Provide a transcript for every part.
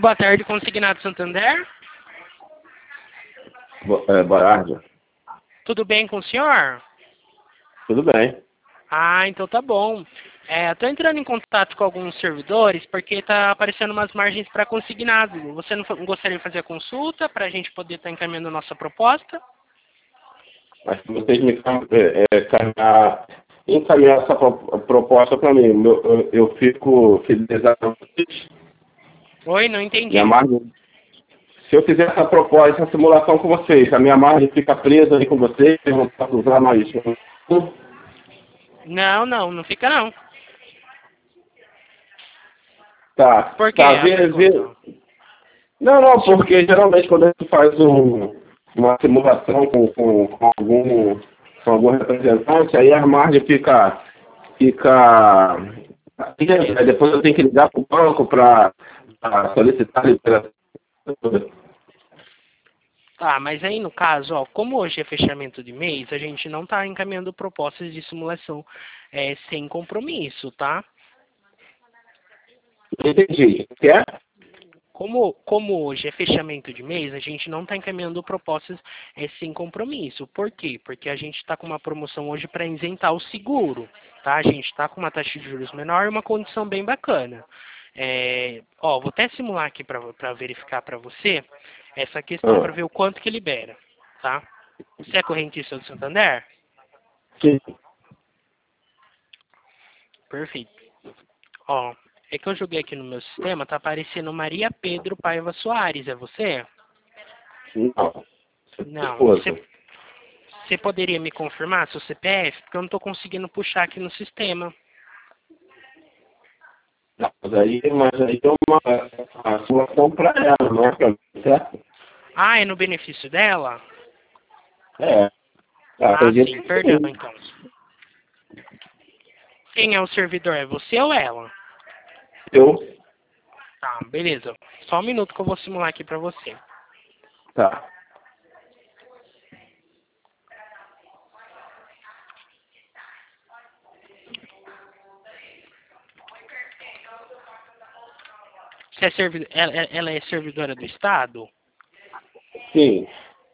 Boa tarde, Consignado Santander. Boa tarde. Tudo bem com o senhor? Tudo bem. Ah, então tá bom. Tô entrando em contato com alguns servidores porque tá aparecendo umas margens para consignado. Você não gostaria de fazer a consulta para a gente poder estar encaminhando a nossa proposta? Mas se vocês me encaminhar essa proposta para mim, eu fico fidelizado a vocês. Oi, não entendi. Minha margem, se eu fizer essa proposta, essa simulação com vocês, a minha margem fica presa aí com vocês, eu não posso usar mais. Não fica não. Tá. Por quê? Tá, A pergunta? Não, porque geralmente quando a gente faz uma simulação com algum representante, aí a margem fica. Aí depois eu tenho que ligar para o banco para solicitar a liberação. Tá, mas aí no caso, ó, como hoje é fechamento de mês, a gente não tá encaminhando propostas de simulação sem compromisso, tá? Entendi. Quer? Como hoje é fechamento de mês, a gente não está encaminhando propostas sem compromisso. Por quê? Porque a gente está com uma promoção hoje para isentar o seguro. Tá? A gente está com uma taxa de juros menor e uma condição bem bacana. Vou até simular aqui para verificar para você essa questão para ver o quanto que libera. Tá? Você é correntista do Santander? Sim. Perfeito. Ó, é que eu joguei aqui no meu sistema, tá aparecendo Maria Pedro Paiva Soares, é você? Não. Não. Esposa. Você poderia me confirmar seu CPF? Porque eu não estou conseguindo puxar aqui no sistema. Mas aí tem uma simulação para ela, não é para mim, certo? Ah, é no benefício dela? É. Acredito Sim, que perdão, sim. então. Quem é o servidor? É você ou ela? Eu? Tá, beleza. Só um minuto que eu vou simular aqui pra você. Tá. Você é ela é servidora do Estado? Sim.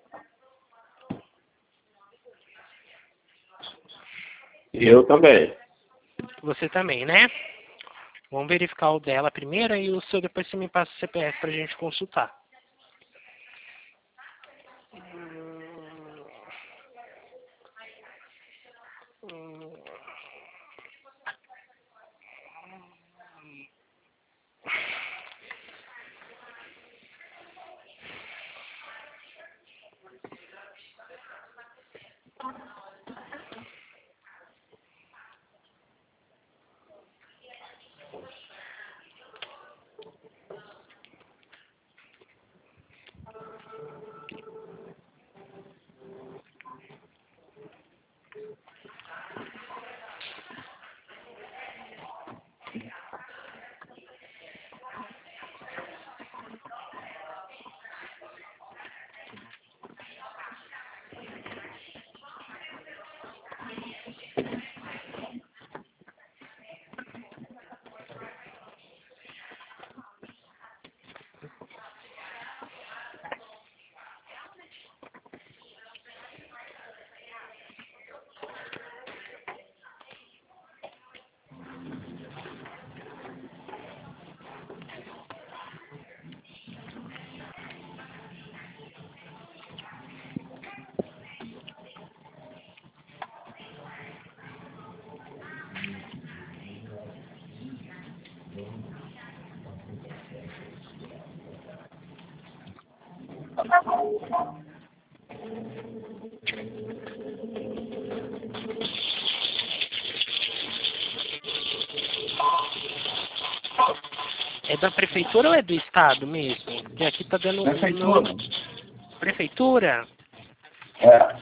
Eu também. Você também, né? Vamos verificar o dela primeiro e o seu depois você me passa o CPF pra gente consultar. É da prefeitura ou é do Estado mesmo? Porque aqui tá dando... Prefeitura. Prefeitura? É.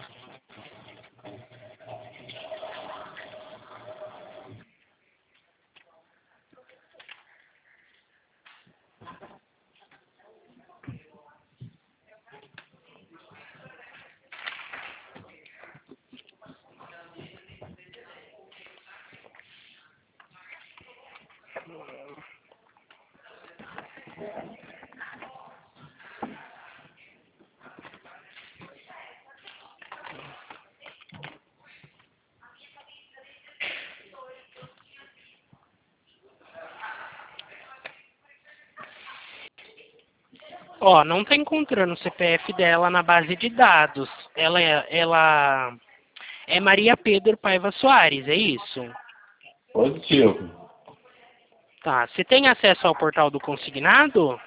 Ó, não tá encontrando o CPF dela na base de dados. Ela é Maria Pedro Paiva Soares, é isso? Positivo. Tá. Você tem acesso ao portal do consignado?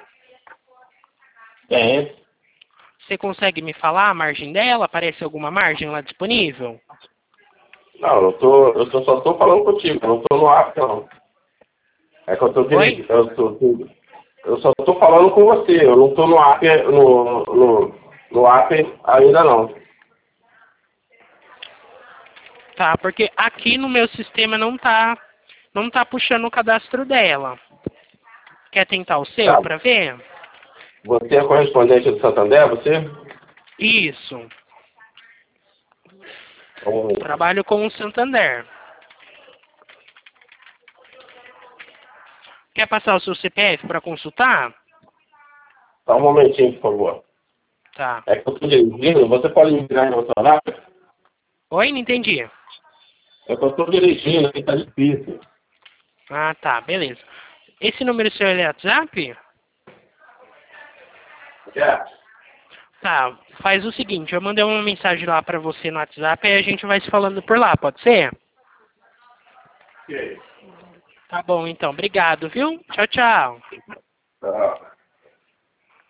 Tem. Você consegue me falar a margem dela? Aparece alguma margem lá disponível? Não, só tô falando contigo, eu não tô no app, não. É que eu tô Oi? eu só tô falando com você, eu não tô no app, no app ainda não. Tá, porque aqui no meu sistema não tá puxando o cadastro dela. Quer tentar o seu Tá? para ver? Você é correspondente do Santander, você? Isso. Ou- Trabalho com o Santander. Quer passar o seu CPF para consultar? Só um momentinho, por favor. Tá. É que eu tô dirigindo, você pode me virar no celular? Oi, não entendi. É que eu tô dirigindo, aqui tá difícil. Ah, tá, beleza. Esse número seu é WhatsApp? É. Tá, faz o seguinte, eu mandei uma mensagem lá pra você no WhatsApp e a gente vai se falando por lá, pode ser? Ok. Tá bom, então. Obrigado, viu? Tchau, tchau.